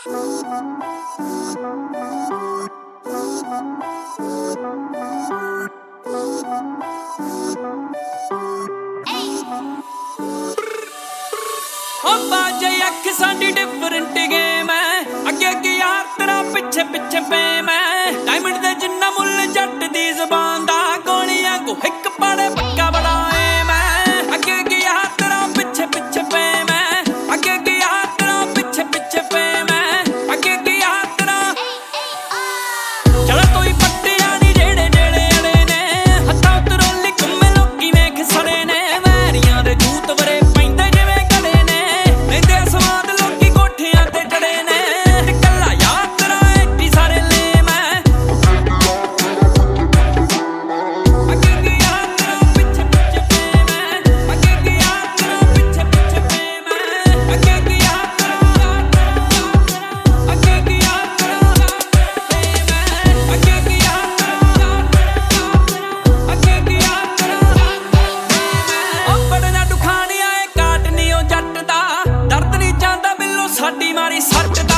बाजे अख साडी different game है अगे अगे यार तेरा पिछे पिछे फेम है डायमंड दे जिन्ना मुल जट दी ज़बान दा गोलियां को हिक पाड़े पक्का बड़ा एम है अगे अगे यार तेरा पिछे पिछे फेम है अगे अगे यार तेरा पिछे पिछे फेम है अगे अगे यार तेरा चला कोई पट्टियां नी जेड़े जेड़े अड़े ने हत्था उतरोली घुम्मे लोकी वेख सड़े ने वैरियां दे जूत वरे पैंदे जिवें गले ने लेंदे स्वाद लोकी कोठियां ते चढ़े ने कल्ला यार तेरा एडी सारे लेम है अगे अगे यार तेरा पिछे पिछे फेम है अगे अगे यार तेरा पिछे पिछे फेम है अगे अगे यार तेरा अगे अगे यार तेरा फेम है अगे अगे यार तेरा अगे अगे यार तेरा ओ बड़े ना दुखानिया ए काट नी ओ जट दा दर्द नी जांदा बिल्लो साडी मारी सट दा